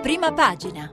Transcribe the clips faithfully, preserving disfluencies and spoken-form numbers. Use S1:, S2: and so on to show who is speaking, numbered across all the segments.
S1: Prima pagina.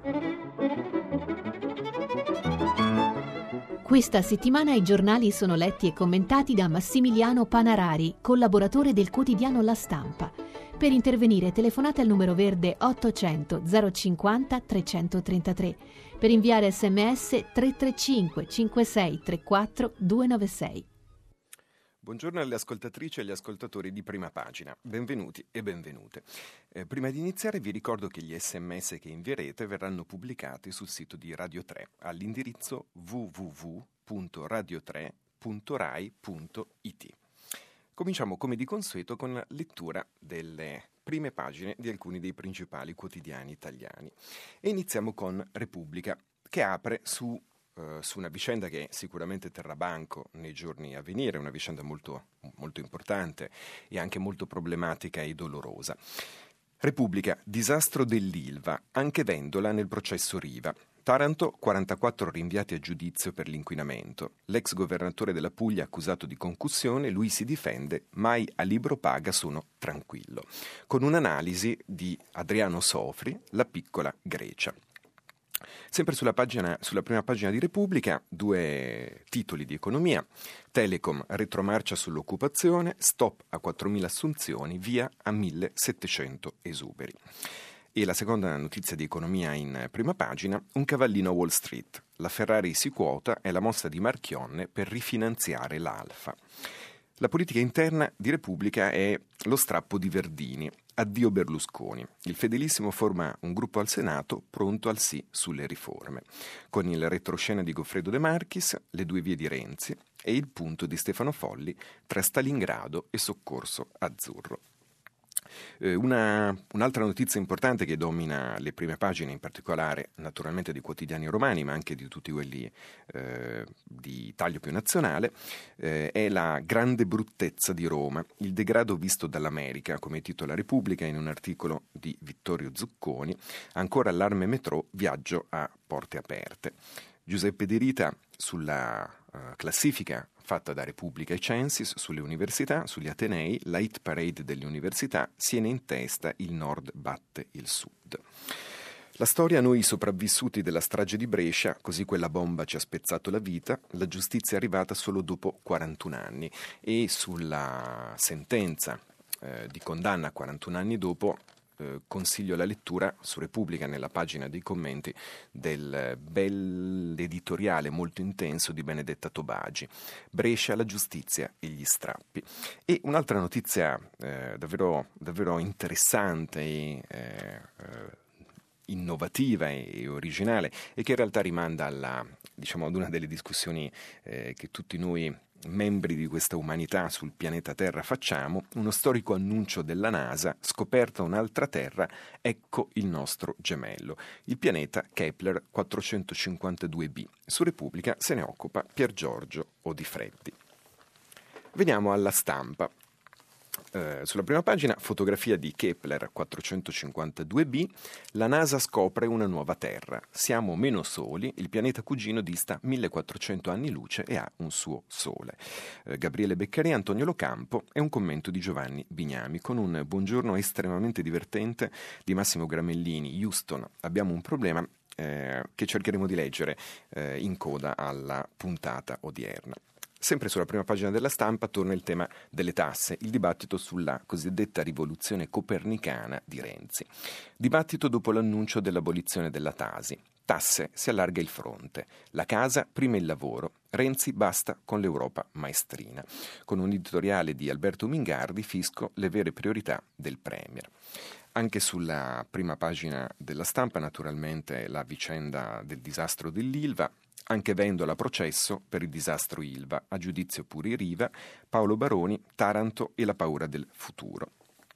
S2: Questa settimana i giornali sono letti e commentati da Massimiliano Panarari, collaboratore del quotidiano La Stampa. Per intervenire telefonate al numero verde ottocento zero cinquanta trecentotrentatré. Per inviare sms tre tre cinque cinque sei tre quattro due nove sei.
S3: Buongiorno alle ascoltatrici e agli ascoltatori di Prima Pagina, benvenuti e benvenute. Eh, prima di iniziare vi ricordo che gli sms che invierete verranno pubblicati sul sito di Radio tre all'indirizzo w w w punto radio tre punto rai punto i t. Cominciamo come di consueto con la lettura delle prime pagine di alcuni dei principali quotidiani italiani e iniziamo con Repubblica, che apre su Uh, su una vicenda che sicuramente terrà banco nei giorni a venire, una vicenda molto, molto importante e anche molto problematica e dolorosa. Repubblica, disastro dell'Ilva, anche Vendola nel processo Riva. Taranto, quarantaquattro rinviati a giudizio per l'inquinamento. L'ex governatore della Puglia accusato di concussione, lui si difende, mai a libro paga sono tranquillo. Con un'analisi di Adriano Sofri, La piccola Grecia. Sempre sulla, pagina, sulla prima pagina di Repubblica, due titoli di economia. Telecom, retromarcia sull'occupazione, stop a quattromila assunzioni, via a millesettecento esuberi. E la seconda notizia di economia in prima pagina, un cavallino a Wall Street. La Ferrari si quota, è la mossa di Marchionne per rifinanziare l'Alfa. La politica interna di Repubblica è lo strappo di Verdini. Addio Berlusconi. Il fedelissimo forma un gruppo al Senato pronto al sì sulle riforme, con il retroscena di Goffredo De Marchis, le due vie di Renzi e il punto di Stefano Folli tra Stalingrado e Soccorso Azzurro. Eh, una, un'altra notizia importante che domina le prime pagine, in particolare naturalmente dei quotidiani romani, ma anche di tutti quelli eh, di taglio più nazionale, eh, è la grande bruttezza di Roma, il degrado visto dall'America, come titola Repubblica in un articolo di Vittorio Zucconi. Ancora allarme metro, viaggio a porte aperte. Giuseppe De Rita sulla uh, classifica fatta da Repubblica e Censis sulle università, sugli atenei, la hit parade delle università, Siena in testa, il nord batte il sud. La storia, noi sopravvissuti della strage di Brescia, così quella bomba ci ha spezzato la vita, la giustizia è arrivata solo dopo quarantuno anni e sulla sentenza eh, di condanna quarantuno anni dopo Eh, consiglio la lettura su Repubblica nella pagina dei commenti del bel editoriale molto intenso di Benedetta Tobagi, Brescia, la giustizia e gli strappi. E un'altra notizia eh, davvero, davvero interessante e eh, eh, innovativa e originale e che in realtà rimanda alla, diciamo, ad una delle discussioni eh, che tutti noi membri di questa umanità sul pianeta Terra facciamo, uno storico annuncio della NASA, scoperta un'altra Terra, ecco il nostro gemello, il pianeta Kepler quattrocentocinquantadue b. Su Repubblica se ne occupa Pier Giorgio Odifreddi. Veniamo alla Stampa. Uh, sulla prima pagina, fotografia di Kepler quattrocentocinquantadue b, la NASA scopre una nuova Terra, siamo meno soli, il pianeta cugino dista millequattrocento anni luce e ha un suo sole. Uh, Gabriele Beccaria, Antonio Locampo e un commento di Giovanni Bignami con un buongiorno estremamente divertente di Massimo Gramellini. Houston, abbiamo un problema eh, che cercheremo di leggere eh, in coda alla puntata odierna. Sempre sulla prima pagina della Stampa torna il tema delle tasse, il dibattito sulla cosiddetta rivoluzione copernicana di Renzi. Dibattito dopo l'annuncio dell'abolizione della Tasi. Tasse, si allarga il fronte. La casa, prima il lavoro. Renzi basta con l'Europa maestrina. Con un editoriale di Alberto Mingardi, fisco, le vere priorità del Premier. Anche sulla prima pagina della Stampa, naturalmente, la vicenda del disastro dell'Ilva. Anche Vendola processo per il disastro Ilva, a giudizio pure Riva, Paolo Baroni, Taranto e la paura del futuro.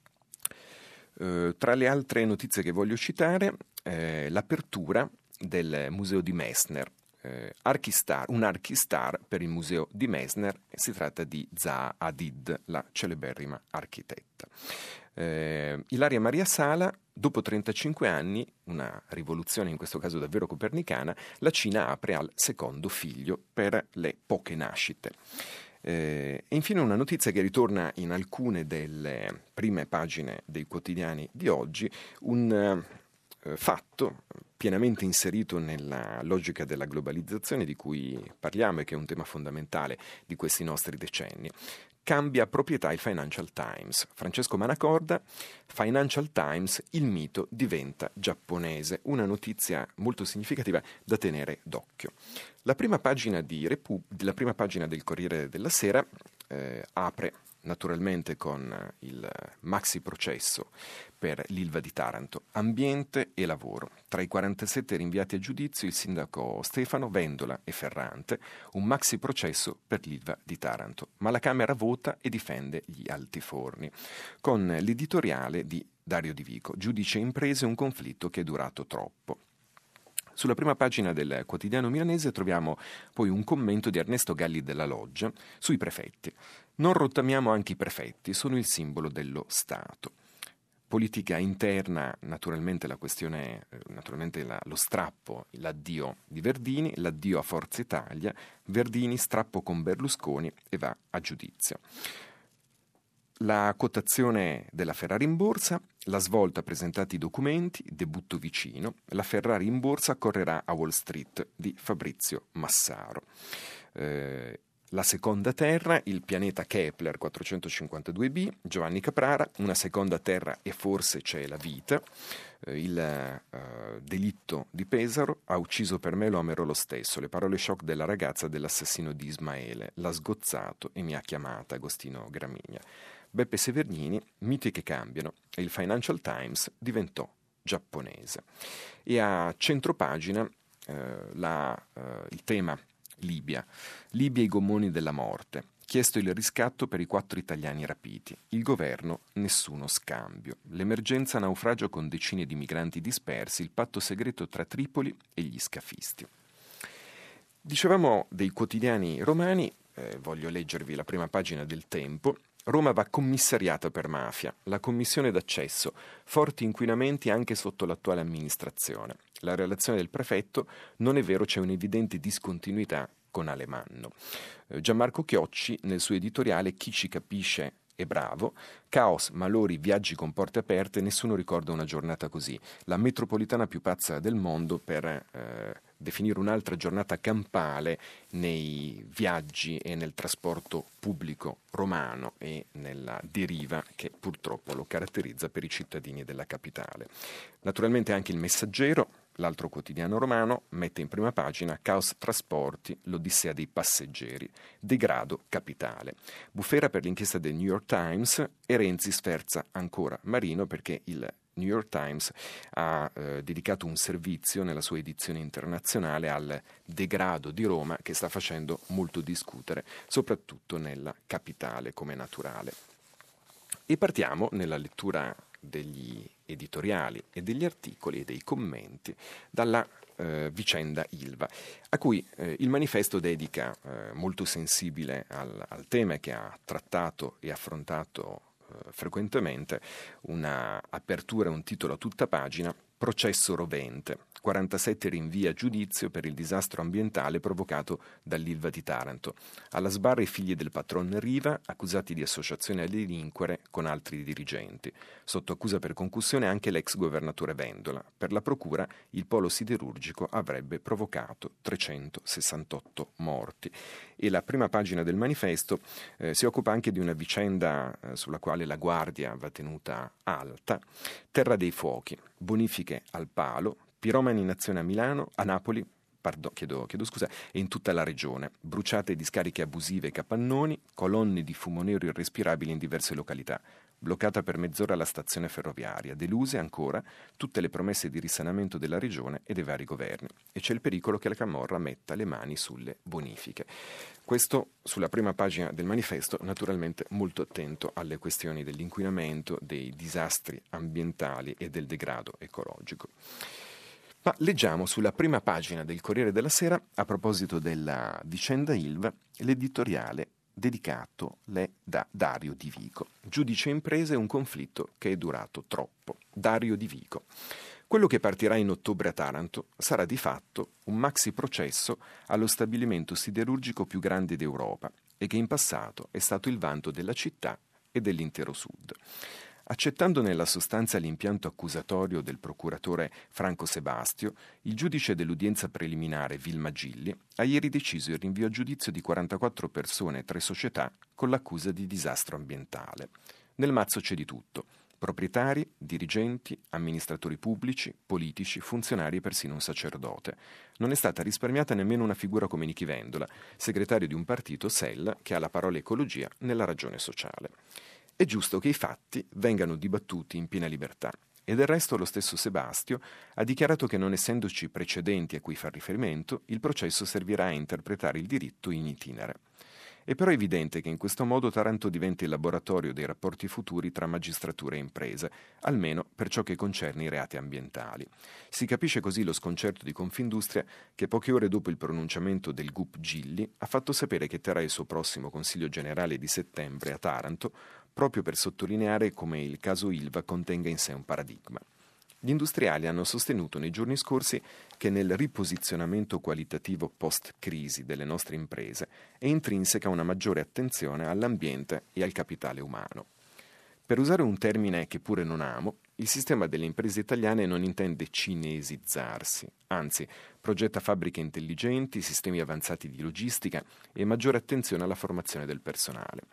S3: Eh, tra le altre notizie che voglio citare, eh, l'apertura del museo di Messner, eh, Archistar, un Archistar per il museo di Messner, si tratta di Zaha Hadid, la celeberrima architetta. Eh, Ilaria Maria Sala, dopo trentacinque anni, una rivoluzione in questo caso davvero copernicana, la Cina apre al secondo figlio per le poche nascite. Eh, e infine una notizia che ritorna in alcune delle prime pagine dei quotidiani di oggi, un, eh, fatto pienamente inserito nella logica della globalizzazione di cui parliamo e che è un tema fondamentale di questi nostri decenni. Cambia proprietà il Financial Times. Francesco Manacorda, Financial Times, il mito diventa giapponese. Una notizia molto significativa da tenere d'occhio. La prima pagina, di Repub- la prima pagina del Corriere della Sera eh, apre naturalmente con il maxi processo per l'Ilva di Taranto, ambiente e lavoro. Tra i quarantasette rinviati a giudizio il sindaco Stefano, Vendola e Ferrante, un maxi processo per l'Ilva di Taranto. Ma la Camera vota e difende gli altiforni, con l'editoriale di Dario Di Vico, giudice imprese, un conflitto che è durato troppo. Sulla prima pagina del quotidiano milanese troviamo poi un commento di Ernesto Galli della Loggia sui prefetti. Non rottamiamo anche i prefetti, sono il simbolo dello Stato. Politica interna, naturalmente la questione, naturalmente la, lo strappo, l'addio di Verdini, l'addio a Forza Italia, Verdini strappo con Berlusconi e va a giudizio. La quotazione della Ferrari in borsa, la svolta presentati i documenti, debutto vicino, la Ferrari in borsa correrà a Wall Street di Fabrizio Massaro. Eh, la seconda terra, il pianeta Kepler quattrocentocinquantadue b, Giovanni Caprara, una seconda terra e forse c'è la vita. Eh, il eh, delitto di Pesaro, ha ucciso per me, lo amerò lo stesso, le parole shock della ragazza dell'assassino di Ismaele, l'ha sgozzato e mi ha chiamata Agostino Gramigna. Beppe Severnini, miti che cambiano, e il Financial Times diventò giapponese. E a centropagina eh, la, eh, il tema Libia. Libia i gommoni della morte. Chiesto il riscatto per i quattro italiani rapiti. Il governo, nessuno scambio. L'emergenza naufragio con decine di migranti dispersi, il patto segreto tra Tripoli e gli scafisti. Dicevamo dei quotidiani romani, eh, voglio leggervi la prima pagina del Tempo. Roma va commissariata per mafia, la commissione d'accesso, forti inquinamenti anche sotto l'attuale amministrazione. La relazione del prefetto, non è vero, c'è un'evidente discontinuità con Alemanno. Eh, Gianmarco Chiocci nel suo editoriale Chi ci capisce è bravo, caos, malori, viaggi con porte aperte, nessuno ricorda una giornata così. La metropolitana più pazza del mondo per eh, definire un'altra giornata campale nei viaggi e nel trasporto pubblico romano e nella deriva che purtroppo lo caratterizza per i cittadini della capitale. Naturalmente anche il Messaggero, l'altro quotidiano romano, mette in prima pagina caos trasporti, l'odissea dei passeggeri, degrado capitale. Bufera per l'inchiesta del New York Times e Renzi sferza ancora Marino perché il New York Times ha eh, dedicato un servizio nella sua edizione internazionale al degrado di Roma che sta facendo molto discutere, soprattutto nella capitale come naturale. E partiamo nella lettura degli editoriali e degli articoli e dei commenti dalla eh, vicenda Ilva, a cui eh, il manifesto dedica, eh, molto sensibile al, al tema che ha trattato e affrontato eh, frequentemente, una apertura e un titolo a tutta pagina: processo rovente, quarantasette rinvii a giudizio per il disastro ambientale provocato dall'Ilva di Taranto. Alla sbarra i figli del patron Riva, accusati di associazione a delinquere con altri dirigenti. Sotto accusa per concussione anche l'ex governatore Vendola. Per la procura il polo siderurgico avrebbe provocato trecentosessantotto morti. E la prima pagina del manifesto eh, si occupa anche di una vicenda eh, sulla quale la guardia va tenuta alta. Terra dei fuochi, bonifiche al palo, piromani in azione a Milano, a Napoli, pardon, chiedo, chiedo scusa, e in tutta la regione, bruciate discariche abusive e capannoni, colonne di fumo nero irrespirabili in diverse località, bloccata per mezz'ora la stazione ferroviaria, deluse ancora tutte le promesse di risanamento della regione e dei vari governi, e c'è il pericolo che la camorra metta le mani sulle bonifiche. Questo sulla prima pagina del manifesto, naturalmente molto attento alle questioni dell'inquinamento, dei disastri ambientali e del degrado ecologico. Ma leggiamo sulla prima pagina del Corriere della Sera, a proposito della vicenda Ilva, l'editoriale dedicato le da Dario Di Vico. Giudice imprese, un conflitto che è durato troppo. Dario Di Vico. Quello che partirà in ottobre a Taranto sarà di fatto un maxi processo allo stabilimento siderurgico più grande d'Europa e che in passato è stato il vanto della città e dell'intero Sud. Accettando nella sostanza l'impianto accusatorio del procuratore Franco Sebastio, il giudice dell'udienza preliminare Vilma Gilli ha ieri deciso il rinvio a giudizio di quarantaquattro persone e tre società con l'accusa di disastro ambientale. Nel mazzo c'è di tutto: proprietari, dirigenti, amministratori pubblici, politici, funzionari e persino un sacerdote. Non è stata risparmiata nemmeno una figura come Nichi Vendola, segretario di un partito, S E L, che ha la parola ecologia nella ragione sociale. È giusto che i fatti vengano dibattuti in piena libertà. E del resto lo stesso Sebastio ha dichiarato che, non essendoci precedenti a cui far riferimento, il processo servirà a interpretare il diritto in itinere. È però evidente che in questo modo Taranto diventa il laboratorio dei rapporti futuri tra magistratura e imprese, almeno per ciò che concerne i reati ambientali. Si capisce così lo sconcerto di Confindustria, che poche ore dopo il pronunciamento del G U P Gilli ha fatto sapere che terrà il suo prossimo Consiglio Generale di settembre a Taranto, proprio per sottolineare come il caso Ilva contenga in sé un paradigma. Gli industriali hanno sostenuto nei giorni scorsi che nel riposizionamento qualitativo post-crisi delle nostre imprese è intrinseca una maggiore attenzione all'ambiente e al capitale umano. Per usare un termine che pure non amo, il sistema delle imprese italiane non intende cinesizzarsi, anzi progetta fabbriche intelligenti, sistemi avanzati di logistica e maggiore attenzione alla formazione del personale.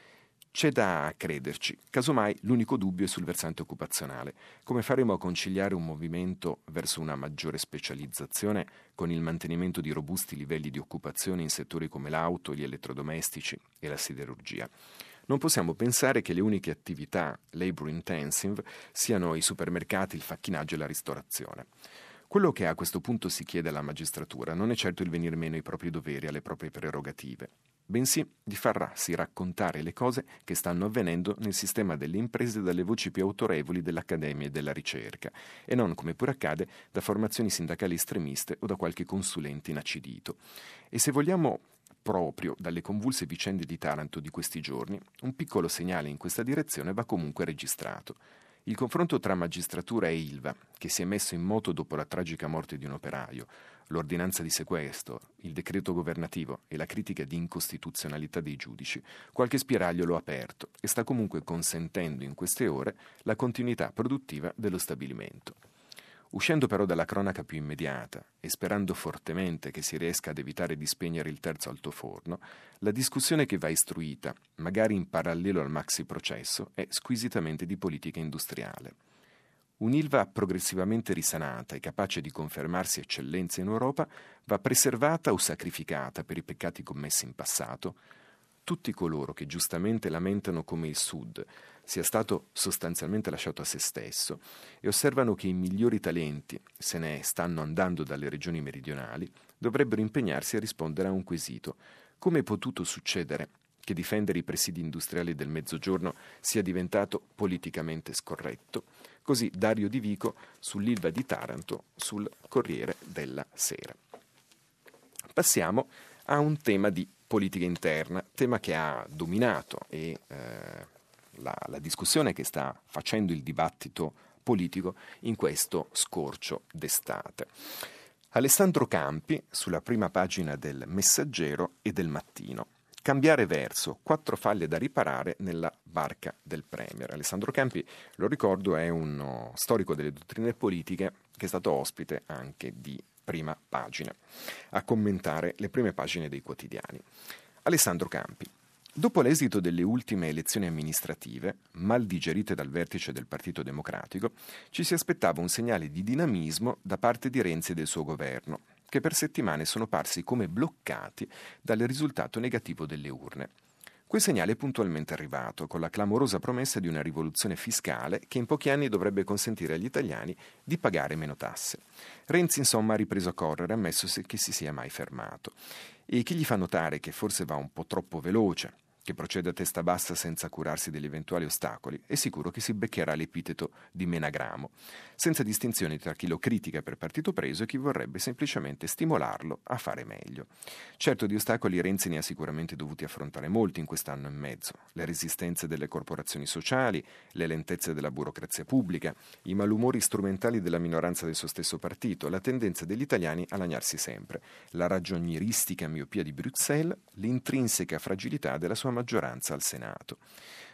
S3: C'è da crederci, casomai l'unico dubbio è sul versante occupazionale. Come faremo a conciliare un movimento verso una maggiore specializzazione con il mantenimento di robusti livelli di occupazione in settori come l'auto, gli elettrodomestici e la siderurgia? Non possiamo pensare che le uniche attività labor intensive siano i supermercati, il facchinaggio e la ristorazione. Quello che a questo punto si chiede alla magistratura non è certo il venir meno ai propri doveri, alle proprie prerogative, bensì di farsi raccontare le cose che stanno avvenendo nel sistema delle imprese dalle voci più autorevoli dell'accademia e della ricerca, e non, come pure accade, da formazioni sindacali estremiste o da qualche consulente inacidito. E se vogliamo proprio dalle convulse vicende di Taranto di questi giorni, un piccolo segnale in questa direzione va comunque registrato. Il confronto tra magistratura e Ilva, che si è messo in moto dopo la tragica morte di un operaio, l'ordinanza di sequestro, il decreto governativo e la critica di incostituzionalità dei giudici, qualche spiraglio lo ha aperto e sta comunque consentendo in queste ore la continuità produttiva dello stabilimento. Uscendo però dalla cronaca più immediata e sperando fortemente che si riesca ad evitare di spegnere il terzo altoforno, la discussione che va istruita, magari in parallelo al maxi processo, è squisitamente di politica industriale. Un'Ilva progressivamente risanata e capace di confermarsi eccellenza in Europa va preservata o sacrificata per i peccati commessi in passato? Tutti coloro che giustamente lamentano come il Sud sia stato sostanzialmente lasciato a se stesso e osservano che i migliori talenti se ne stanno andando dalle regioni meridionali, dovrebbero impegnarsi a rispondere a un quesito: come è potuto succedere che difendere i presidi industriali del Mezzogiorno sia diventato politicamente scorretto? Così Dario Di Vico sull'Ilva di Taranto sul Corriere della Sera. Passiamo a un tema di politica interna, tema che ha dominato e eh, la, la discussione che sta facendo il dibattito politico in questo scorcio d'estate. Alessandro Campi, sulla prima pagina del Messaggero e del Mattino. Cambiare verso, quattro falle da riparare nella barca del Premier. Alessandro Campi, lo ricordo, è uno storico delle dottrine politiche che è stato ospite anche di Prima Pagina, a commentare le prime pagine dei quotidiani. Alessandro Campi. Dopo l'esito delle ultime elezioni amministrative, mal digerite dal vertice del Partito Democratico, ci si aspettava un segnale di dinamismo da parte di Renzi e del suo governo, che per settimane sono parsi come bloccati dal risultato negativo delle urne. Quel segnale è puntualmente arrivato, con la clamorosa promessa di una rivoluzione fiscale che in pochi anni dovrebbe consentire agli italiani di pagare meno tasse. Renzi, insomma, ha ripreso a correre, ammesso che si sia mai fermato. E chi gli fa notare che forse va un po' troppo veloce, che procede a testa bassa senza curarsi degli eventuali ostacoli, è sicuro che si beccherà l'epiteto di menagramo, senza distinzioni tra chi lo critica per partito preso e chi vorrebbe semplicemente stimolarlo a fare meglio. Certo, di ostacoli Renzi ne ha sicuramente dovuti affrontare molti in quest'anno e mezzo: le resistenze delle corporazioni sociali, le lentezze della burocrazia pubblica, i malumori strumentali della minoranza del suo stesso partito, la tendenza degli italiani a lagnarsi sempre, la ragionieristica miopia di Bruxelles, l'intrinseca fragilità della sua maggioranza al Senato.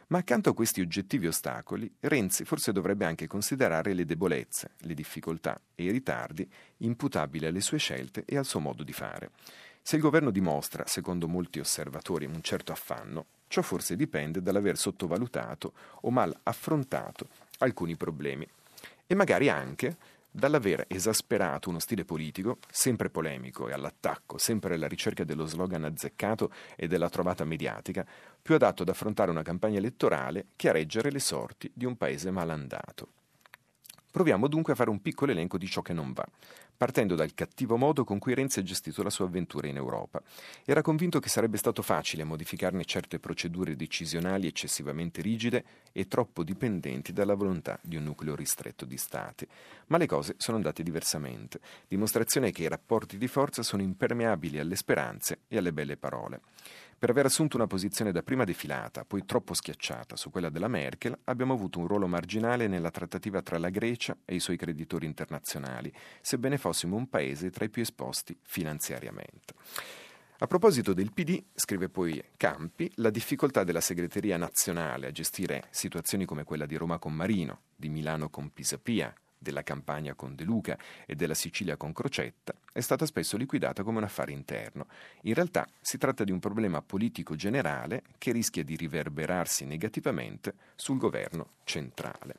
S3: Ma accanto a questi oggettivi ostacoli, Renzi forse dovrebbe anche considerare le debolezze, le difficoltà e i ritardi imputabili alle sue scelte e al suo modo di fare. Se il governo dimostra, secondo molti osservatori, un certo affanno, ciò forse dipende dall'aver sottovalutato o mal affrontato alcuni problemi e magari anche dall'aver esasperato uno stile politico sempre polemico e all'attacco, sempre alla ricerca dello slogan azzeccato e della trovata mediatica, più adatto ad affrontare una campagna elettorale che a reggere le sorti di un paese malandato. Proviamo dunque a fare un piccolo elenco di ciò che non va, partendo dal cattivo modo con cui Renzi ha gestito la sua avventura in Europa. Era convinto che sarebbe stato facile modificarne certe procedure decisionali eccessivamente rigide e troppo dipendenti dalla volontà di un nucleo ristretto di stati. Ma le cose sono andate diversamente, dimostrazione che i rapporti di forza sono impermeabili alle speranze e alle belle parole. Per aver assunto una posizione dapprima defilata, poi troppo schiacciata su quella della Merkel, abbiamo avuto un ruolo marginale nella trattativa tra la Grecia e i suoi creditori internazionali, sebbene fossimo un paese tra i più esposti finanziariamente. A proposito del P D, scrive poi Campi, la difficoltà della segreteria nazionale a gestire situazioni come quella di Roma con Marino, di Milano con Pisapia, della Campania con De Luca e della Sicilia con Crocetta è stata spesso liquidata come un affare interno. In realtà si tratta di un problema politico generale che rischia di riverberarsi negativamente sul governo centrale.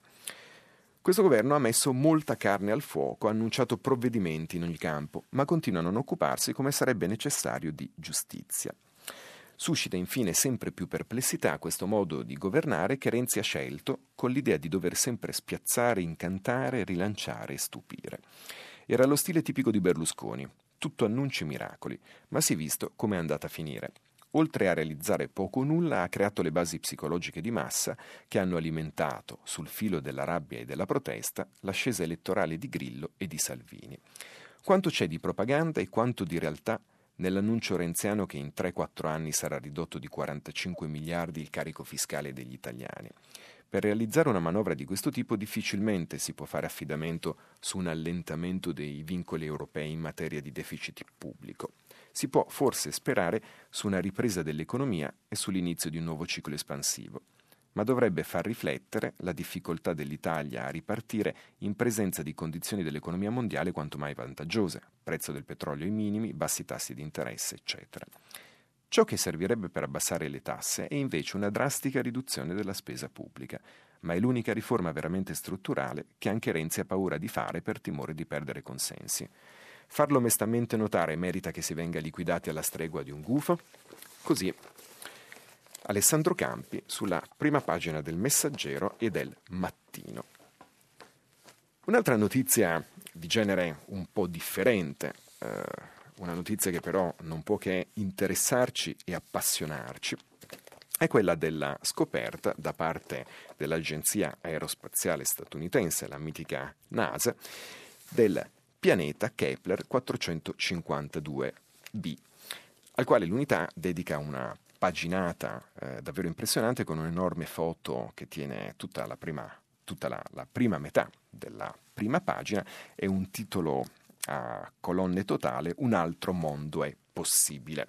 S3: Questo governo ha messo molta carne al fuoco, ha annunciato provvedimenti in ogni campo, ma continua a non occuparsi come sarebbe necessario di giustizia. Suscita infine sempre più perplessità questo modo di governare che Renzi ha scelto con l'idea di dover sempre spiazzare, incantare, rilanciare e stupire. Era lo stile tipico di Berlusconi, tutto annunci e miracoli, ma si è visto come è andata a finire. Oltre a realizzare poco o nulla, ha creato le basi psicologiche di massa che hanno alimentato, sul filo della rabbia e della protesta, l'ascesa elettorale di Grillo e di Salvini. Quanto c'è di propaganda e quanto di realtà nell'annuncio renziano che in tre quattro anni sarà ridotto di quarantacinque miliardi il carico fiscale degli italiani. Per realizzare una manovra di questo tipo difficilmente si può fare affidamento su un allentamento dei vincoli europei in materia di deficit pubblico. Si può forse sperare su una ripresa dell'economia e sull'inizio di un nuovo ciclo espansivo, ma dovrebbe far riflettere la difficoltà dell'Italia a ripartire in presenza di condizioni dell'economia mondiale quanto mai vantaggiose, prezzo del petrolio ai minimi, bassi tassi di interesse, eccetera. Ciò che servirebbe per abbassare le tasse è invece una drastica riduzione della spesa pubblica, ma è l'unica riforma veramente strutturale che anche Renzi ha paura di fare per timore di perdere consensi. Farlo onestamente notare merita che si venga liquidati alla stregua di un gufo? Così Alessandro Campi sulla prima pagina del Messaggero e del Mattino. Un'altra notizia di genere un po' differente, eh, una notizia che però non può che interessarci e appassionarci, è quella della scoperta da parte dell'agenzia aerospaziale statunitense, la mitica NASA, del pianeta Kepler quattrocentocinquantadue b, al quale l'unità dedica una paginata eh, davvero impressionante con un'enorme foto che tiene tutta la prima, tutta la, la prima metà della prima pagina e un titolo a colonne totale: Un altro mondo è possibile.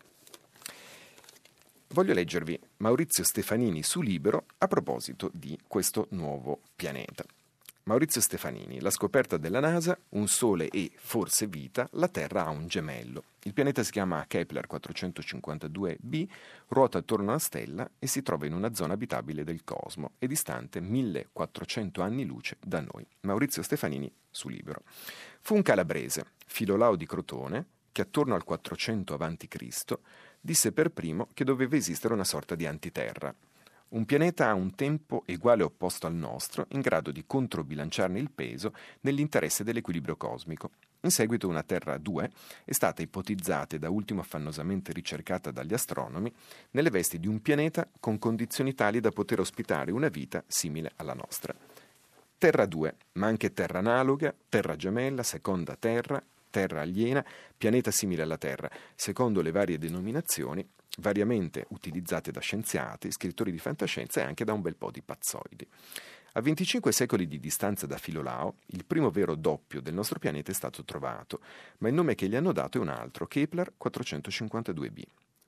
S3: Voglio leggervi Maurizio Stefanini su Libero a proposito di questo nuovo pianeta. Maurizio Stefanini, la scoperta della NASA, un sole e forse vita, la Terra ha un gemello. Il pianeta si chiama Kepler quattrocentocinquantadue b, ruota attorno a una stella e si trova in una zona abitabile del cosmo, è distante millequattrocento anni luce da noi. Maurizio Stefanini su Libero. Fu un calabrese, Filolao di Crotone, che attorno al quattrocento avanti Cristo disse per primo che doveva esistere una sorta di antiterra. Un pianeta ha un tempo uguale o opposto al nostro, in grado di controbilanciarne il peso nell'interesse dell'equilibrio cosmico. In seguito una Terra due è stata ipotizzata e da ultimo affannosamente ricercata dagli astronomi nelle vesti di un pianeta con condizioni tali da poter ospitare una vita simile alla nostra. Terra due, ma anche Terra analoga, Terra gemella, seconda Terra, Terra aliena, pianeta simile alla Terra, secondo le varie denominazioni, variamente utilizzate da scienziati, scrittori di fantascienza e anche da un bel po' di pazzoidi. A venticinque secoli di distanza da Filolao, il primo vero doppio del nostro pianeta è stato trovato, ma il nome che gli hanno dato è un altro, Kepler quattrocentocinquantadue b.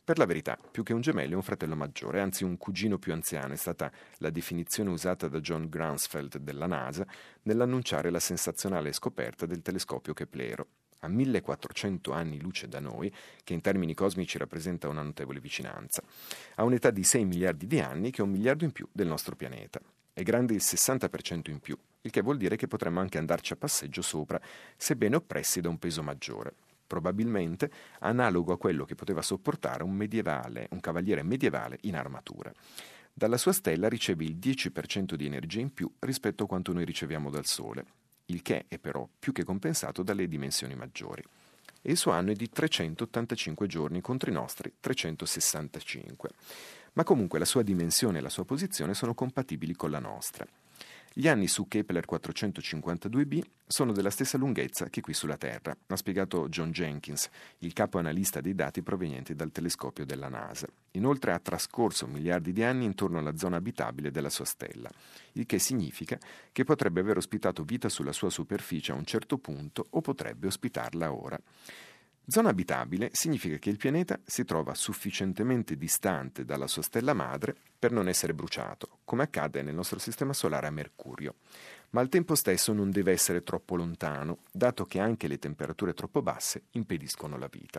S3: Per la verità, più che un gemello è un fratello maggiore, anzi un cugino più anziano, è stata la definizione usata da John Grunsfeld della NASA nell'annunciare la sensazionale scoperta del telescopio Keplero. A millequattrocento anni luce da noi, che in termini cosmici rappresenta una notevole vicinanza. Ha un'età di sei miliardi di anni, che è un miliardo in più del nostro pianeta. È grande il sessanta per cento in più, il che vuol dire che potremmo anche andarci a passeggio sopra, sebbene oppressi da un peso maggiore. Probabilmente analogo a quello che poteva sopportare un medievale, un cavaliere medievale in armatura. Dalla sua stella riceve il dieci per cento di energia in più rispetto a quanto noi riceviamo dal Sole, il che è però più che compensato dalle dimensioni maggiori. E il suo anno è di trecentottantacinque giorni contro i nostri trecentosessantacinque. Ma comunque la sua dimensione e la sua posizione sono compatibili con la nostra. Gli anni su Kepler quattrocentocinquantadue b sono della stessa lunghezza che qui sulla Terra, ha spiegato John Jenkins, il capo analista dei dati provenienti dal telescopio della NASA. Inoltre ha trascorso miliardi di anni intorno alla zona abitabile della sua stella, il che significa che potrebbe aver ospitato vita sulla sua superficie a un certo punto o potrebbe ospitarla ora. Zona abitabile significa che il pianeta si trova sufficientemente distante dalla sua stella madre per non essere bruciato, come accade nel nostro sistema solare a Mercurio, ma al tempo stesso non deve essere troppo lontano, dato che anche le temperature troppo basse impediscono la vita.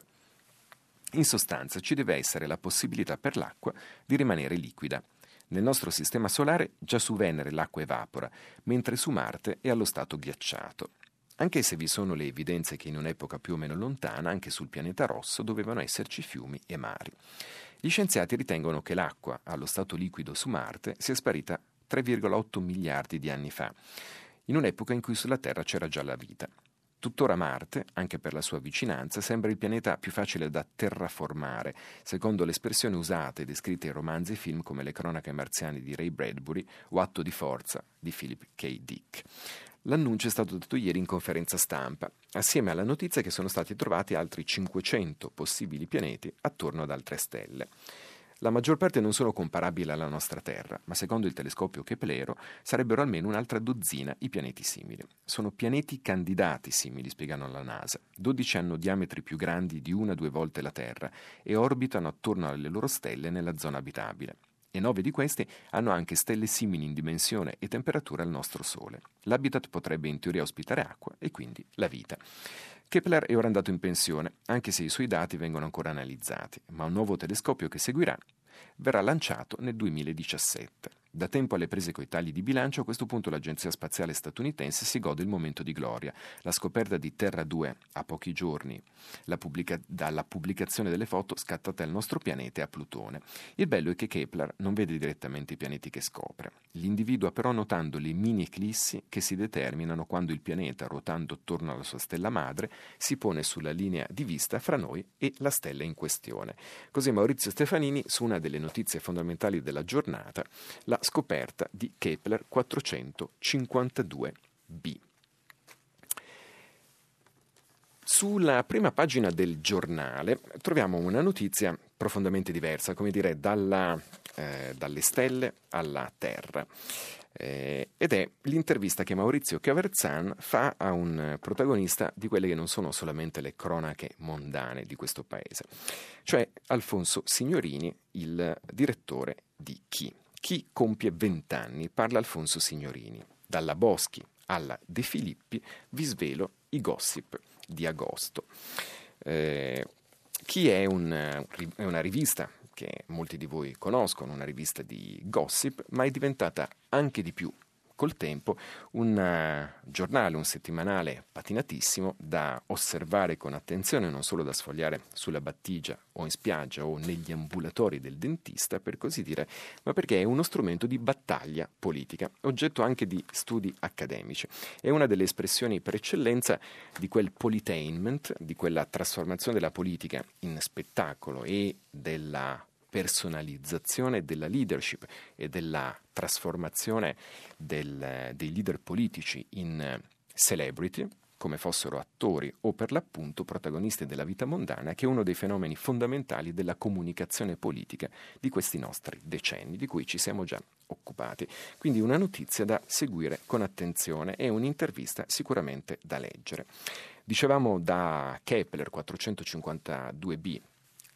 S3: In sostanza ci deve essere la possibilità per l'acqua di rimanere liquida. Nel nostro sistema solare già su Venere l'acqua evapora, mentre su Marte è allo stato ghiacciato. Anche se vi sono le evidenze che in un'epoca più o meno lontana, anche sul pianeta rosso, dovevano esserci fiumi e mari. Gli scienziati ritengono che l'acqua, allo stato liquido su Marte, sia sparita tre virgola otto miliardi di anni fa, in un'epoca in cui sulla Terra c'era già la vita. Tuttora Marte, anche per la sua vicinanza, sembra il pianeta più facile da terraformare, secondo l'espressione usata e descritta in romanzi e film come Le cronache marziane di Ray Bradbury o Atto di forza di Philip K. Dick. L'annuncio è stato dato ieri in conferenza stampa, assieme alla notizia che sono stati trovati altri cinquecento possibili pianeti attorno ad altre stelle. La maggior parte non sono comparabili alla nostra Terra, ma secondo il telescopio Keplero sarebbero almeno un'altra dozzina i pianeti simili. Sono pianeti candidati simili, spiegano alla NASA. dodici hanno diametri più grandi di una o due volte la Terra e orbitano attorno alle loro stelle nella zona abitabile. E nove di questi hanno anche stelle simili in dimensione e temperatura al nostro Sole. L'habitat potrebbe in teoria ospitare acqua e quindi la vita. Kepler è ora andato in pensione, anche se i suoi dati vengono ancora analizzati, ma un nuovo telescopio che seguirà verrà lanciato nel duemiladiciassette. Da tempo alle prese coi tagli di bilancio, a questo punto l'Agenzia Spaziale Statunitense si gode il momento di gloria. La scoperta di Terra due a pochi giorni la pubblica- dalla pubblicazione delle foto scattate al nostro pianeta e a Plutone. Il bello è che Kepler non vede direttamente i pianeti che scopre. Li individua però notando le mini eclissi che si determinano quando il pianeta, ruotando attorno alla sua stella madre, si pone sulla linea di vista fra noi e la stella in questione. Così Maurizio Stefanini su una delle notizie fondamentali della giornata, la scoperta di Kepler quattrocentocinquantadue b. Sulla prima pagina del giornale troviamo una notizia profondamente diversa, come dire, dalla, eh, dalle stelle alla Terra. Eh, ed è l'intervista che Maurizio Caverzan fa a un protagonista di quelle che non sono solamente le cronache mondane di questo paese, cioè Alfonso Signorini, il direttore di Chi. Chi compie vent'anni, parla Alfonso Signorini. Dalla Boschi alla De Filippi vi svelo i gossip di agosto. Eh, Chi è, un, è una rivista che molti di voi conoscono, una rivista di gossip, ma è diventata anche di più col tempo un uh, giornale, un settimanale patinatissimo da osservare con attenzione, non solo da sfogliare sulla battigia o in spiaggia o negli ambulatori del dentista, per così dire, ma perché è uno strumento di battaglia politica, oggetto anche di studi accademici. È una delle espressioni per eccellenza di quel politainment, di quella trasformazione della politica in spettacolo e della personalizzazione della leadership e della trasformazione del, dei leader politici in celebrity, come fossero attori o per l'appunto protagonisti della vita mondana, che è uno dei fenomeni fondamentali della comunicazione politica di questi nostri decenni, di cui ci siamo già occupati. Quindi una notizia da seguire con attenzione e un'intervista sicuramente da leggere. Dicevamo da Kepler quattrocentocinquantadue b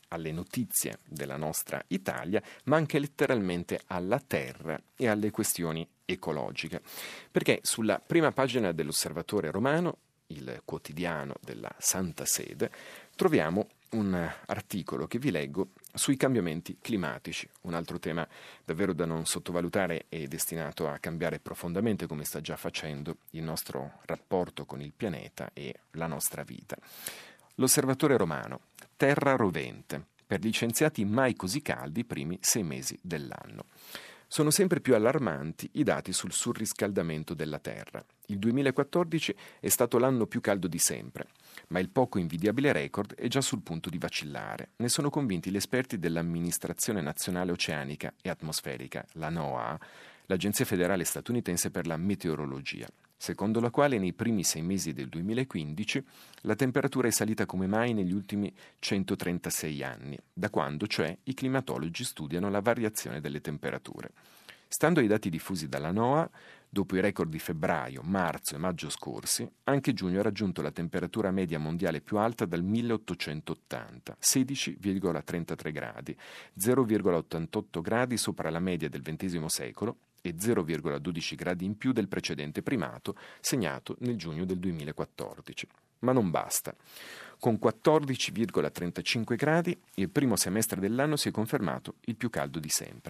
S3: alle notizie della nostra Italia, ma anche letteralmente alla terra e alle questioni ecologiche. Perché sulla prima pagina dell'Osservatore Romano, il quotidiano della Santa Sede, troviamo un articolo che vi leggo sui cambiamenti climatici, un altro tema davvero da non sottovalutare e destinato a cambiare profondamente, come sta già facendo, il nostro rapporto con il pianeta e la nostra vita. L'Osservatore Romano, terra rovente, per gli scienziati mai così caldi i primi sei mesi dell'anno. Sono sempre più allarmanti i dati sul surriscaldamento della Terra. Il duemilaquattordici è stato l'anno più caldo di sempre, ma il poco invidiabile record è già sul punto di vacillare. Ne sono convinti gli esperti dell'Amministrazione Nazionale Oceanica e Atmosferica, la NOAA, l'Agenzia Federale Statunitense per la Meteorologia, secondo la quale nei primi sei mesi del duemilaquindici la temperatura è salita come mai negli ultimi centotrentasei anni, da quando, cioè, i climatologi studiano la variazione delle temperature. Stando ai dati diffusi dalla NOAA, dopo i record di febbraio, marzo e maggio scorsi, anche giugno ha raggiunto la temperatura media mondiale più alta dal milleottocentottanta, sedici virgola trentatré gradi, zero virgola ottantotto gradi sopra la media del ventesimo secolo e zero virgola dodici gradi in più del precedente primato segnato nel giugno del duemilaquattordici. Ma non basta. Con quattordici virgola trentacinque gradi, il primo semestre dell'anno si è confermato il più caldo di sempre.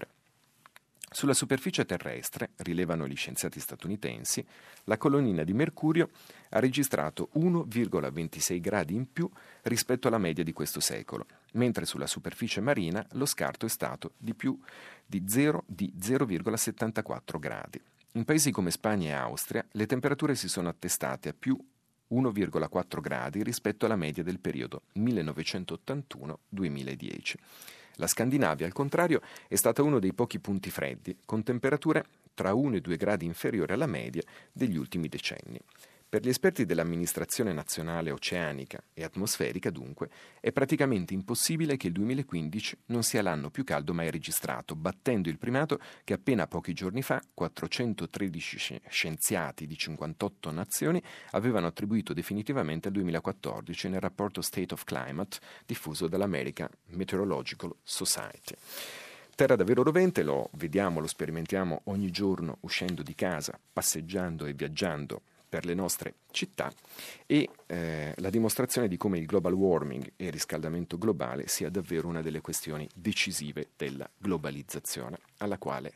S3: Sulla superficie terrestre, rilevano gli scienziati statunitensi, la colonnina di Mercurio ha registrato uno virgola ventisei gradi in più rispetto alla media di questo secolo, mentre sulla superficie marina lo scarto è stato di più di zero di zero virgola settantaquattro gradi. In paesi come Spagna e Austria le temperature si sono attestate a più uno virgola quattro gradi rispetto alla media del periodo millenovecentottantuno duemiladieci. La Scandinavia, al contrario, è stata uno dei pochi punti freddi, con temperature tra uno e due gradi inferiori alla media degli ultimi decenni. Per gli esperti dell'Amministrazione Nazionale Oceanica e Atmosferica, dunque, è praticamente impossibile che il duemilaquindici non sia l'anno più caldo mai registrato, battendo il primato che appena pochi giorni fa quattrocentotredici scienziati di cinquantotto nazioni avevano attribuito definitivamente al duemilaquattordici nel rapporto State of Climate diffuso dall'American Meteorological Society. Terra davvero rovente, lo vediamo, lo sperimentiamo ogni giorno uscendo di casa, passeggiando e viaggiando per le nostre città e eh, la dimostrazione di come il global warming e il riscaldamento globale sia davvero una delle questioni decisive della globalizzazione, alla quale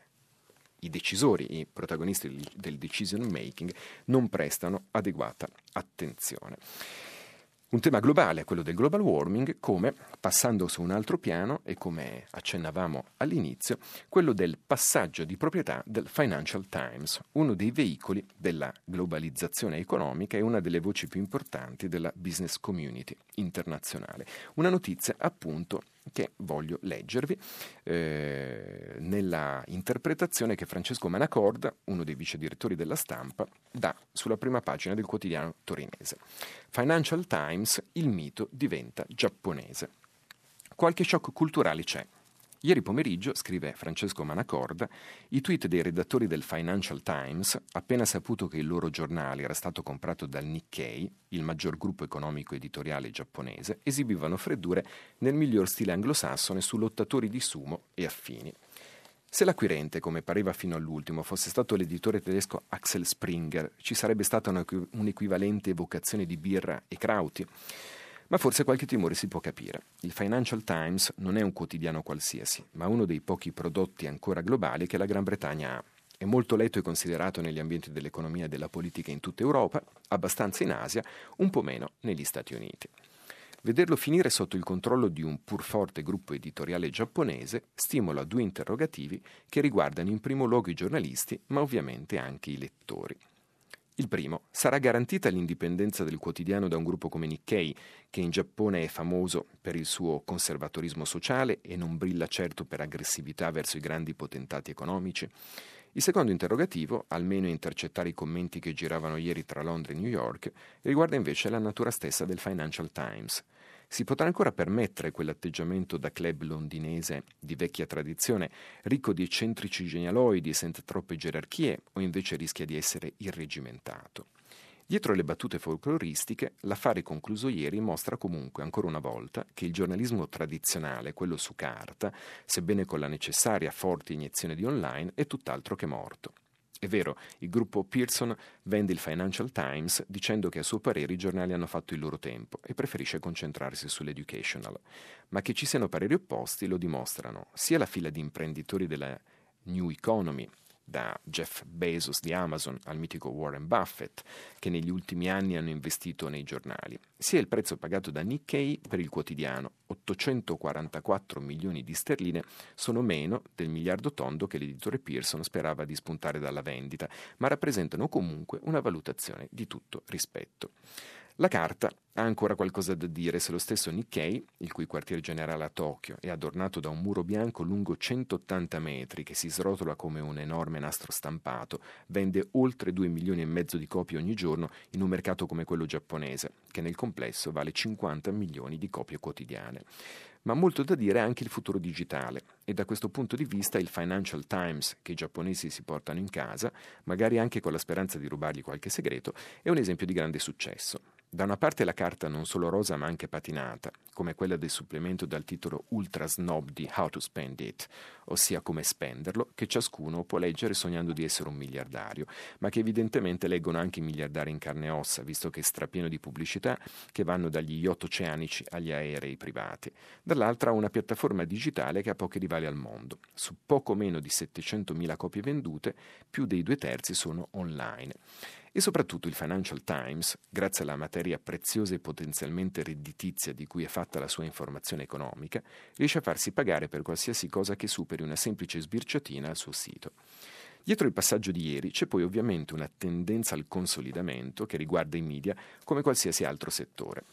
S3: i decisori, i protagonisti del decision making non prestano adeguata attenzione. Un tema globale è quello del global warming, come, passando su un altro piano, e come accennavamo all'inizio, quello del passaggio di proprietà del Financial Times, uno dei veicoli della globalizzazione economica e una delle voci più importanti della business community internazionale. Una notizia, appunto, che voglio leggervi eh, nella interpretazione che Francesco Manacorda, uno dei vice direttori della Stampa, dà sulla prima pagina del quotidiano torinese. Financial Times, il mito diventa giapponese. Qualche shock culturale c'è. Ieri pomeriggio, scrive Francesco Manacorda, i tweet dei redattori del Financial Times, appena saputo che il loro giornale era stato comprato dal Nikkei, il maggior gruppo economico editoriale giapponese, esibivano freddure nel miglior stile anglosassone su lottatori di sumo e affini. Se l'acquirente, come pareva fino all'ultimo, fosse stato l'editore tedesco Axel Springer, ci sarebbe stata una, un'equivalente evocazione di birra e krauti. Ma forse qualche timore si può capire. Il Financial Times non è un quotidiano qualsiasi, ma uno dei pochi prodotti ancora globali che la Gran Bretagna ha. È molto letto e considerato negli ambienti dell'economia e della politica in tutta Europa, abbastanza in Asia, un po' meno negli Stati Uniti. Vederlo finire sotto il controllo di un pur forte gruppo editoriale giapponese stimola due interrogativi che riguardano in primo luogo i giornalisti, ma ovviamente anche i lettori. Il primo, sarà garantita l'indipendenza del quotidiano da un gruppo come Nikkei, che in Giappone è famoso per il suo conservatorismo sociale e non brilla certo per aggressività verso i grandi potentati economici? Il secondo interrogativo, almeno intercettare i commenti che giravano ieri tra Londra e New York, riguarda invece la natura stessa del Financial Times. Si potrà ancora permettere quell'atteggiamento da club londinese di vecchia tradizione, ricco di eccentrici genialoidi e senza troppe gerarchie, o invece rischia di essere irregimentato? Dietro le battute folcloristiche, l'affare concluso ieri mostra comunque ancora una volta che il giornalismo tradizionale, quello su carta, sebbene con la necessaria forte iniezione di online, è tutt'altro che morto. È vero, il gruppo Pearson vende il Financial Times dicendo che a suo parere i giornali hanno fatto il loro tempo e preferisce concentrarsi sull'educational, ma che ci siano pareri opposti lo dimostrano sia la fila di imprenditori della New Economy, da Jeff Bezos di Amazon al mitico Warren Buffett, che negli ultimi anni hanno investito nei giornali, sia il prezzo pagato da Nikkei per il quotidiano, ottocentoquarantaquattro milioni di sterline, sono meno del miliardo tondo che l'editore Pearson sperava di spuntare dalla vendita, ma rappresentano comunque una valutazione di tutto rispetto. La carta ha ancora qualcosa da dire se lo stesso Nikkei, il cui quartier generale a Tokyo è adornato da un muro bianco lungo centottanta metri che si srotola come un enorme nastro stampato, vende oltre due milioni e mezzo di copie ogni giorno in un mercato come quello giapponese, che nel complesso vale cinquanta milioni di copie quotidiane. Ma molto da dire anche il futuro digitale, e da questo punto di vista il Financial Times, che i giapponesi si portano in casa, magari anche con la speranza di rubargli qualche segreto, è un esempio di grande successo. Da una parte la carta non solo rosa ma anche patinata, come quella del supplemento dal titolo ultra snob di How to Spend It, ossia come spenderlo, che ciascuno può leggere sognando di essere un miliardario, ma che evidentemente leggono anche i miliardari in carne e ossa, visto che è strapieno di pubblicità che vanno dagli yacht oceanici agli aerei privati. Dall'altra una piattaforma digitale che ha pochi rivali al mondo. Su poco meno di settecentomila copie vendute, più dei due terzi sono online. E soprattutto il Financial Times, grazie alla materia preziosa e potenzialmente redditizia di cui è fatta la sua informazione economica, riesce a farsi pagare per qualsiasi cosa che superi una semplice sbirciatina al suo sito. Dietro il passaggio di ieri c'è poi ovviamente una tendenza al consolidamento che riguarda i media come qualsiasi altro settore.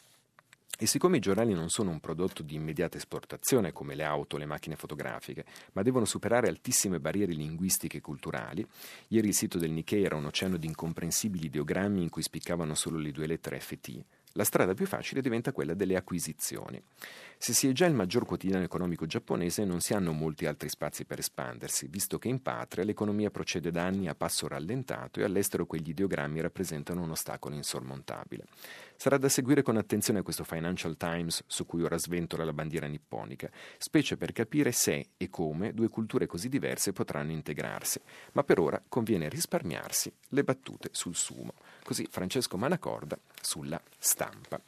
S3: E siccome i giornali non sono un prodotto di immediata esportazione come le auto o le macchine fotografiche, ma devono superare altissime barriere linguistiche e culturali, ieri il sito del Nikkei era un oceano di incomprensibili ideogrammi in cui spiccavano solo le due lettere F T, la strada più facile diventa quella delle acquisizioni. Se si è già il maggior quotidiano economico giapponese, non si hanno molti altri spazi per espandersi, visto che in patria l'economia procede da anni a passo rallentato e all'estero quegli ideogrammi rappresentano un ostacolo insormontabile. Sarà da seguire con attenzione questo Financial Times su cui ora sventola la bandiera nipponica, specie per capire se e come due culture così diverse potranno integrarsi, ma per ora conviene risparmiarsi le battute sul sumo. Così Francesco Manacorda sulla Stampa.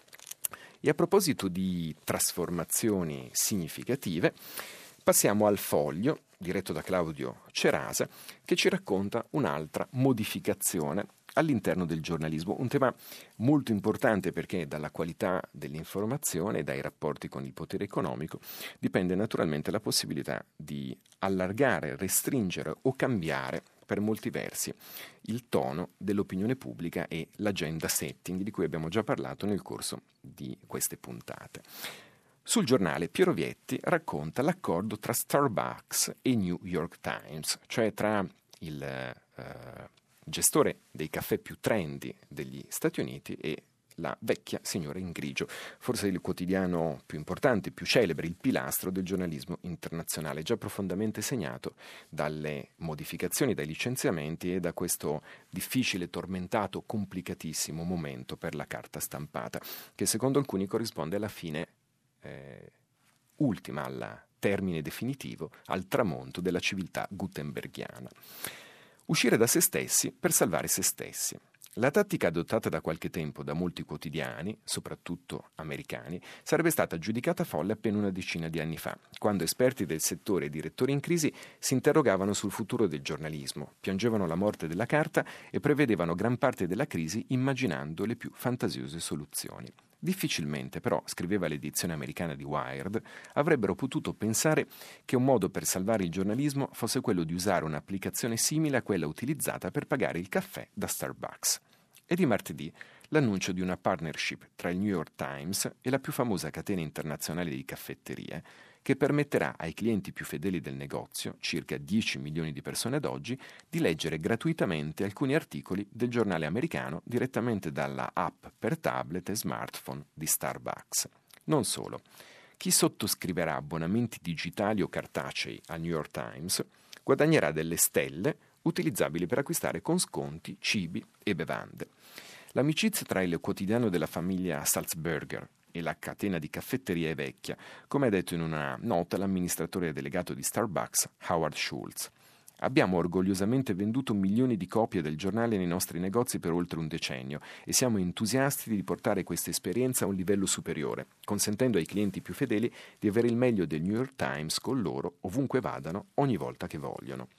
S3: E a proposito di trasformazioni significative, passiamo al Foglio, diretto da Claudio Cerasa, che ci racconta un'altra modificazione all'interno del giornalismo, un tema molto importante perché dalla qualità dell'informazione e dai rapporti con il potere economico dipende naturalmente la possibilità di allargare, restringere o cambiare per molti versi il tono dell'opinione pubblica e l'agenda setting di cui abbiamo già parlato nel corso di queste puntate. Sul giornale Piero Vietti racconta l'accordo tra Starbucks e New York Times, cioè tra il eh, gestore dei caffè più trendy degli Stati Uniti e la vecchia signora in grigio, forse il quotidiano più importante, più celebre, il pilastro del giornalismo internazionale, già profondamente segnato dalle modificazioni, dai licenziamenti e da questo difficile, tormentato, complicatissimo momento per la carta stampata, che secondo alcuni corrisponde alla fine eh, ultima, al termine definitivo, al tramonto della civiltà gutenberghiana. Uscire da se stessi per salvare se stessi. La tattica adottata da qualche tempo da molti quotidiani, soprattutto americani, sarebbe stata giudicata folle appena una decina di anni fa, quando esperti del settore e direttori in crisi si interrogavano sul futuro del giornalismo, piangevano la morte della carta e prevedevano gran parte della crisi immaginando le più fantasiose soluzioni. Difficilmente, però, scriveva l'edizione americana di Wired, avrebbero potuto pensare che un modo per salvare il giornalismo fosse quello di usare un'applicazione simile a quella utilizzata per pagare il caffè da Starbucks. E di martedì l'annuncio di una partnership tra il New York Times e la più famosa catena internazionale di caffetterie, che permetterà ai clienti più fedeli del negozio, circa dieci milioni di persone ad oggi, di leggere gratuitamente alcuni articoli del giornale americano direttamente dalla app per tablet e smartphone di Starbucks. Non solo. Chi sottoscriverà abbonamenti digitali o cartacei al New York Times guadagnerà delle stelle utilizzabili per acquistare con sconti cibi e bevande. L'amicizia tra il quotidiano della famiglia Salzburger e la catena di caffetterie è vecchia, come ha detto in una nota l'amministratore delegato di Starbucks, Howard Schultz. Abbiamo orgogliosamente venduto milioni di copie del giornale nei nostri negozi per oltre un decennio e siamo entusiasti di portare questa esperienza a un livello superiore, consentendo ai clienti più fedeli di avere il meglio del New York Times con loro ovunque vadano, ogni volta che vogliono.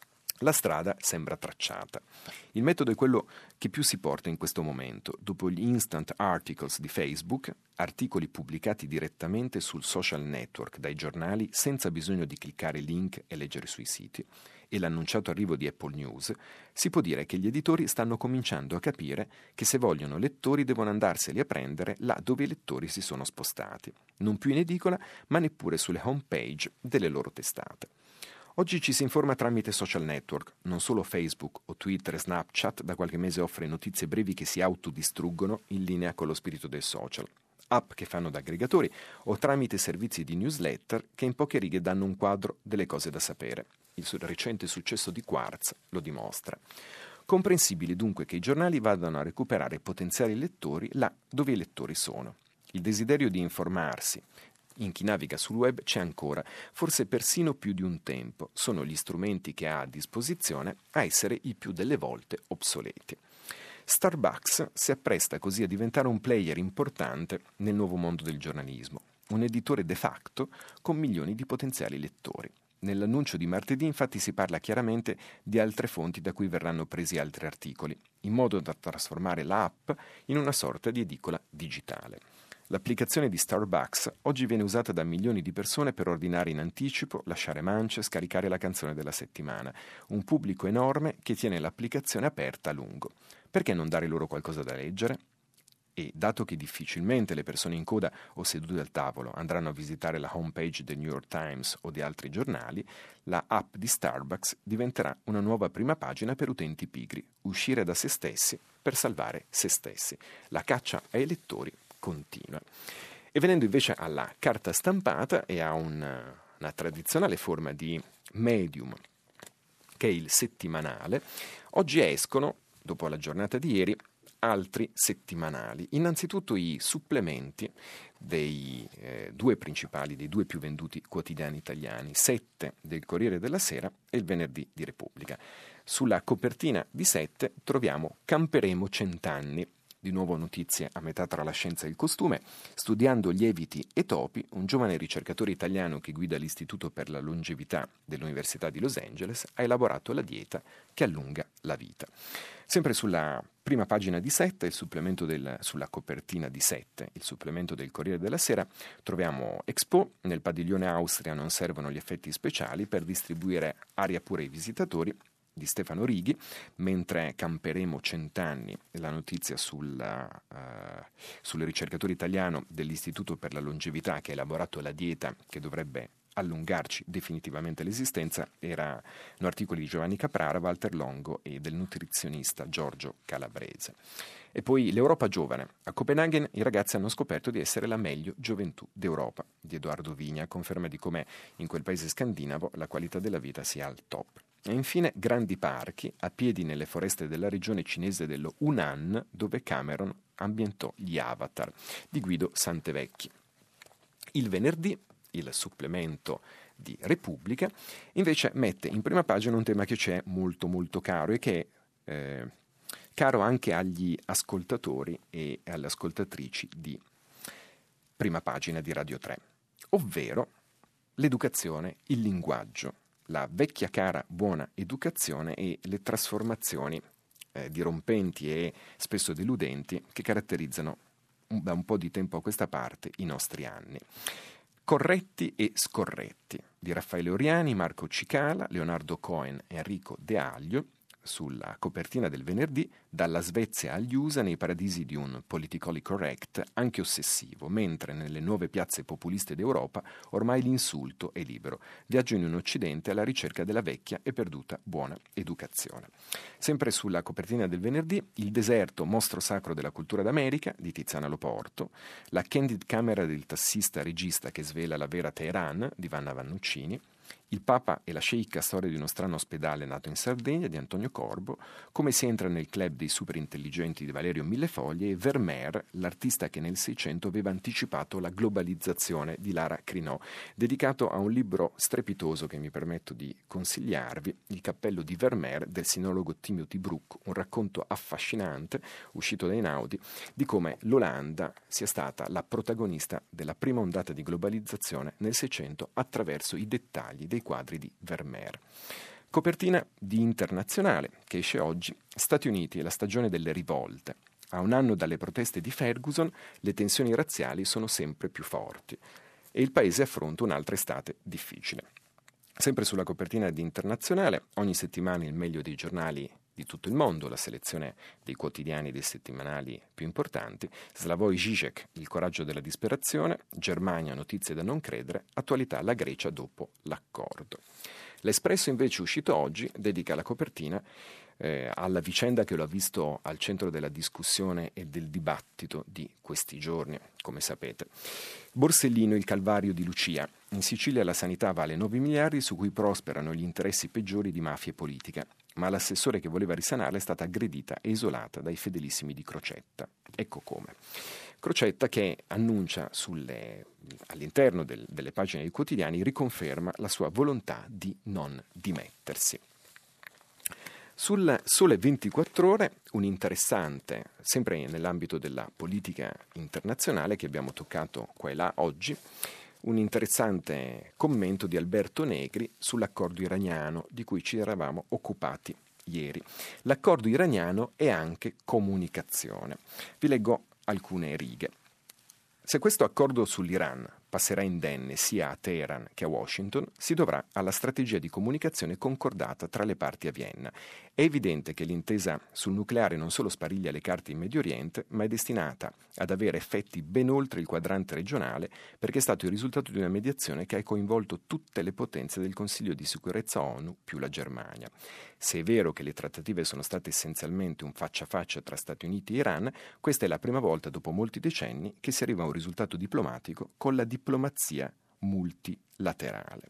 S3: La strada sembra tracciata. Il metodo è quello che più si porta in questo momento. Dopo gli instant articles di Facebook, articoli pubblicati direttamente sul social network dai giornali senza bisogno di cliccare link e leggere sui siti, e l'annunciato arrivo di Apple News, si può dire che gli editori stanno cominciando a capire che se vogliono lettori devono andarseli a prendere là dove i lettori si sono spostati, non più in edicola ma neppure sulle home page delle loro testate. Oggi ci si informa tramite social network, non solo Facebook o Twitter e Snapchat da qualche mese offre notizie brevi che si autodistruggono in linea con lo spirito del social, app che fanno da aggregatori o tramite servizi di newsletter che in poche righe danno un quadro delle cose da sapere. Il recente successo di Quartz lo dimostra. Comprensibile dunque che i giornali vadano a recuperare potenziali lettori là dove i lettori sono. Il desiderio di informarsi in chi naviga sul web c'è ancora, forse persino più di un tempo. Sono gli strumenti che ha a disposizione a essere il più delle volte obsoleti. Starbucks si appresta così a diventare un player importante nel nuovo mondo del giornalismo, un editore de facto con milioni di potenziali lettori. Nell'annuncio di martedì infatti si parla chiaramente di altre fonti da cui verranno presi altri articoli, in modo da trasformare l'app in una sorta di edicola digitale. L'applicazione di Starbucks oggi viene usata da milioni di persone per ordinare in anticipo, lasciare mance, scaricare la canzone della settimana. Un pubblico enorme che tiene l'applicazione aperta a lungo. Perché non dare loro qualcosa da leggere? E, dato che difficilmente le persone in coda o sedute al tavolo andranno a visitare la homepage del New York Times o di altri giornali, la app di Starbucks diventerà una nuova prima pagina per utenti pigri, uscire da se stessi per salvare se stessi. La caccia ai lettori continua. E venendo invece alla carta stampata e a un, una tradizionale forma di medium che è il settimanale, oggi escono, dopo la giornata di ieri, altri settimanali. Innanzitutto i supplementi dei eh, due principali, dei due più venduti quotidiani italiani, Sette del Corriere della Sera e il Venerdì di Repubblica. Sulla copertina di Sette troviamo Camperemo cent'anni. Di nuovo notizie a metà tra la scienza e il costume. Studiando lieviti e topi, un giovane ricercatore italiano che guida l'Istituto per la Longevità dell'Università di Los Angeles ha elaborato la dieta che allunga la vita. Sempre sulla prima pagina di Sette, il supplemento del, sulla copertina di Sette, il supplemento del Corriere della Sera, troviamo Expo. Nel padiglione Austria non servono gli effetti speciali per distribuire aria pura ai visitatori, di Stefano Righi, mentre Camperemo cent'anni, la notizia sul, uh, sul ricercatore italiano dell'Istituto per la Longevità che ha elaborato la dieta che dovrebbe allungarci definitivamente l'esistenza, erano articoli di Giovanni Caprara, Walter Longo e del nutrizionista Giorgio Calabrese. E poi l'Europa giovane. A Copenaghen i ragazzi hanno scoperto di essere la meglio gioventù d'Europa, di Edoardo Vigna, conferma di come in quel paese scandinavo la qualità della vita sia al top. E infine grandi parchi a piedi nelle foreste della regione cinese dello Hunan, dove Cameron ambientò gli Avatar, di Guido Santevecchi. Il venerdì, il supplemento di Repubblica, invece mette in prima pagina un tema che ci è molto molto caro e che è eh, caro anche agli ascoltatori e alle ascoltatrici di prima pagina di Radio tre, ovvero l'educazione, il linguaggio, la vecchia cara buona educazione e le trasformazioni eh, dirompenti e spesso deludenti che caratterizzano un, da un po' di tempo a questa parte i nostri anni. Corretti e scorretti di Raffaele Oriani, Marco Cicala, Leonardo Cohen e Enrico De Aglio, sulla copertina del venerdì, dalla Svezia agli U S A nei paradisi di un politically correct anche ossessivo, mentre nelle nuove piazze populiste d'Europa ormai l'insulto è libero. Viaggio in un Occidente alla ricerca della vecchia e perduta buona educazione. Sempre sulla copertina del venerdì, Il deserto, mostro sacro della cultura d'America di Tiziana Loporto, la candid camera del tassista regista che svela la vera Teheran di Vanna Vannuccini, Il Papa e la sceicca, storia di uno strano ospedale nato in Sardegna di Antonio Corbo, come si entra nel club dei dei superintelligenti di Valerio Millefoglie, e Vermeer, l'artista che nel Seicento aveva anticipato la globalizzazione, di Lara Crinò, dedicato a un libro strepitoso che mi permetto di consigliarvi, Il cappello di Vermeer, del sinologo Timothy Brook, un racconto affascinante, uscito da Einaudi, di come l'Olanda sia stata la protagonista della prima ondata di globalizzazione nel Seicento attraverso i dettagli dei quadri di Vermeer. Copertina di Internazionale, che esce oggi, Stati Uniti e la stagione delle rivolte. A un anno dalle proteste di Ferguson, le tensioni razziali sono sempre più forti e il paese affronta un'altra estate difficile. Sempre sulla copertina di Internazionale, ogni settimana il meglio dei giornali di tutto il mondo, la selezione dei quotidiani e dei settimanali più importanti, Slavoj Žižek, Il coraggio della disperazione, Germania, notizie da non credere, attualità, la Grecia dopo l'accordo. L'Espresso invece, uscito oggi, dedica la copertina eh, alla vicenda che lo ha visto al centro della discussione e del dibattito di questi giorni, come sapete. Borsellino, il calvario di Lucia. In Sicilia la sanità vale nove miliardi su cui prosperano gli interessi peggiori di mafia e politica, ma l'assessore che voleva risanarla è stata aggredita e isolata dai fedelissimi di Crocetta. Ecco come. Crocetta, che annuncia sulle, all'interno del, delle pagine dei quotidiani, riconferma la sua volontà di non dimettersi. Sul Sole ventiquattro Ore, un interessante, sempre nell'ambito della politica internazionale che abbiamo toccato qua e là oggi, un interessante commento di Alberto Negri sull'accordo iraniano di cui ci eravamo occupati ieri. L'accordo iraniano è anche comunicazione. Vi leggo alcune righe. Se questo accordo sull'Iran passerà indenne sia a Teheran che a Washington, si dovrà alla strategia di comunicazione concordata tra le parti a Vienna. È evidente che l'intesa sul nucleare non solo spariglia le carte in Medio Oriente, ma è destinata ad avere effetti ben oltre il quadrante regionale, perché è stato il risultato di una mediazione che ha coinvolto tutte le potenze del Consiglio di sicurezza ONU più la Germania. Se è vero che le trattative sono state essenzialmente un faccia a faccia tra Stati Uniti e Iran, questa è la prima volta dopo molti decenni che si arriva a un risultato diplomatico con la diplomazia multilaterale.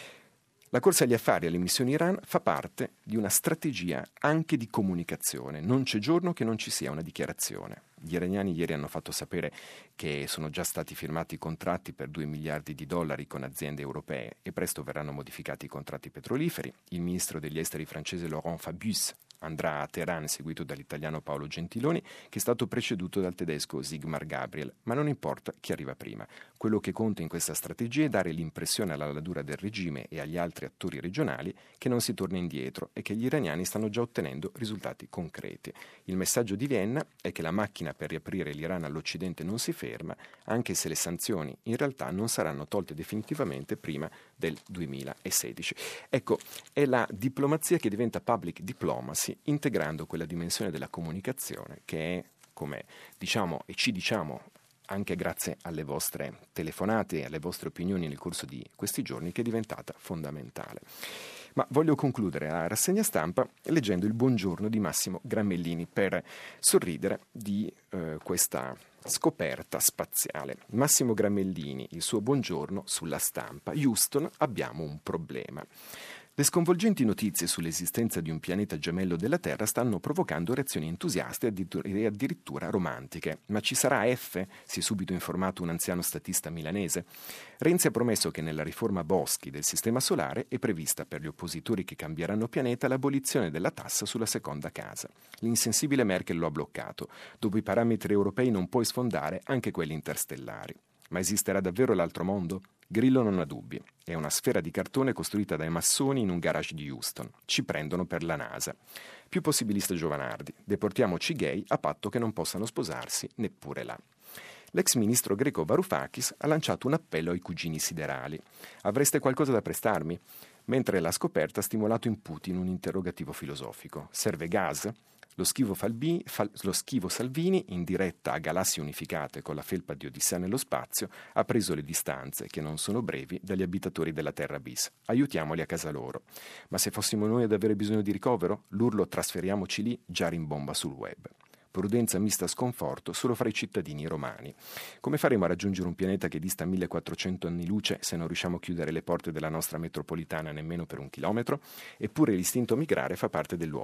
S3: La corsa agli affari e alle missioni Iran fa parte di una strategia anche di comunicazione. Non c'è giorno che non ci sia una dichiarazione. Gli iraniani ieri hanno fatto sapere che sono già stati firmati contratti per due miliardi di dollari con aziende europee e presto verranno modificati i contratti petroliferi. Il ministro degli esteri francese Laurent Fabius andrà a Teheran, seguito dall'italiano Paolo Gentiloni, che è stato preceduto dal tedesco Sigmar Gabriel, ma non importa chi arriva prima. Quello che conta in questa strategia è dare l'impressione alla ladura del regime e agli altri attori regionali che non si torna indietro e che gli iraniani stanno già ottenendo risultati concreti. Il messaggio di Vienna è che la macchina per riaprire l'Iran all'Occidente non si ferma, anche se le sanzioni in realtà non saranno tolte definitivamente prima del duemilasedici. Ecco, è la diplomazia che diventa public diplomacy, integrando quella dimensione della comunicazione che è, come diciamo e ci diciamo anche grazie alle vostre telefonate e alle vostre opinioni nel corso di questi giorni, che è diventata fondamentale. Ma voglio concludere la rassegna stampa leggendo il buongiorno di Massimo Gramellini per sorridere di eh, questa scoperta spaziale. Massimo Gramellini, il suo buongiorno sulla Stampa. Houston, abbiamo un problema. Le sconvolgenti notizie sull'esistenza di un pianeta gemello della Terra stanno provocando reazioni entusiaste e addirittura romantiche. Ma ci sarà F? Si è subito informato un anziano statista milanese. Renzi ha promesso che nella riforma Boschi del Sistema Solare è prevista per gli oppositori che cambieranno pianeta l'abolizione della tassa sulla seconda casa. L'insensibile Merkel lo ha bloccato. Dopo i parametri europei non puoi sfondare anche quelli interstellari. Ma esisterà davvero l'altro mondo? Grillo non ha dubbi. È una sfera di cartone costruita dai massoni in un garage di Houston. Ci prendono per la NASA. Più possibilista Giovanardi. Deportiamoci gay a patto che non possano sposarsi neppure là. L'ex ministro greco Varoufakis ha lanciato un appello ai cugini siderali. Avreste qualcosa da prestarmi? Mentre la scoperta ha stimolato in Putin un interrogativo filosofico. Serve gas? Lo schivo, Falbi, Fal, lo schivo Salvini, in diretta a Galassie Unificate con la felpa di Odissea nello spazio, ha preso le distanze, che non sono brevi, dagli abitatori della Terra bis. Aiutiamoli a casa loro. Ma se fossimo noi ad avere bisogno di ricovero, l'urlo trasferiamoci lì già rimbomba sul web. Prudenza mista a sconforto solo fra i cittadini romani. Come faremo a raggiungere un pianeta che dista millequattrocento anni luce se non riusciamo a chiudere le porte della nostra metropolitana nemmeno per un chilometro? Eppure l'istinto a migrare fa parte dell'uomo.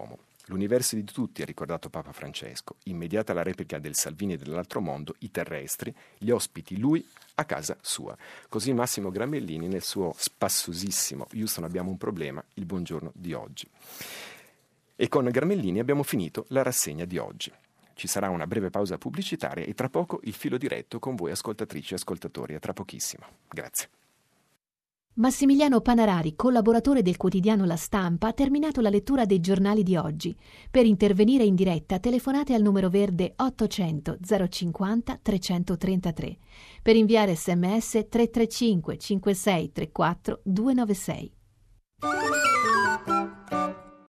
S3: L'universo di tutti, ha ricordato Papa Francesco. Immediata la replica del Salvini dell'altro mondo, i terrestri, gli ospiti lui a casa sua. Così Massimo Gramellini nel suo spassosissimo Houston abbiamo un problema, il buongiorno di oggi. E con Gramellini abbiamo finito la rassegna di oggi. Ci sarà una breve pausa pubblicitaria e tra poco il filo diretto con voi ascoltatrici e ascoltatori. A tra pochissimo. Grazie.
S2: Massimiliano Panarari, collaboratore del quotidiano La Stampa, ha terminato la lettura dei giornali di oggi. Per intervenire in diretta telefonate al numero verde ottocento zero cinquanta trecentotrentatré. Per inviare sms tre tre cinque cinque sei tre quattro due nove sei.